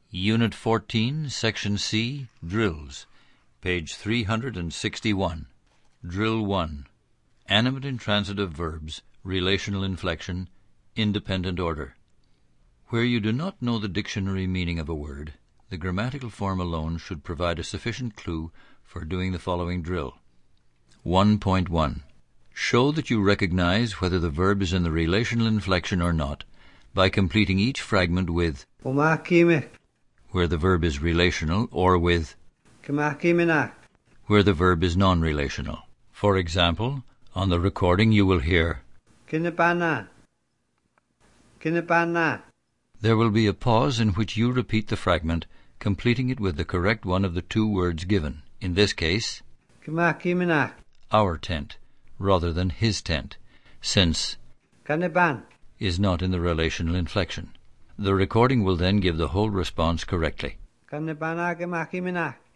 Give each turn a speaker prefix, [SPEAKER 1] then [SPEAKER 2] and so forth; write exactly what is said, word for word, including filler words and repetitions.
[SPEAKER 1] Unit fourteen, Section C, Drills, page three hundred sixty-one. Drill one. Animate intransitive verbs, relational inflection, independent order. Where you do not know the dictionary meaning of a word, the grammatical form alone should provide a sufficient clue for doing the following drill. one point one. Show that you recognize whether the verb is in the relational inflection or not by completing each fragment with where the verb is relational, or with where the verb is non-relational. For example, on the recording you will hear Kinabana. Kinabana. There will be a pause in which you repeat the fragment, completing it with the correct one of the two words given. In this case, our tent, rather than his tent, since Kanaban is not in the relational inflection. The recording will then give the whole response correctly.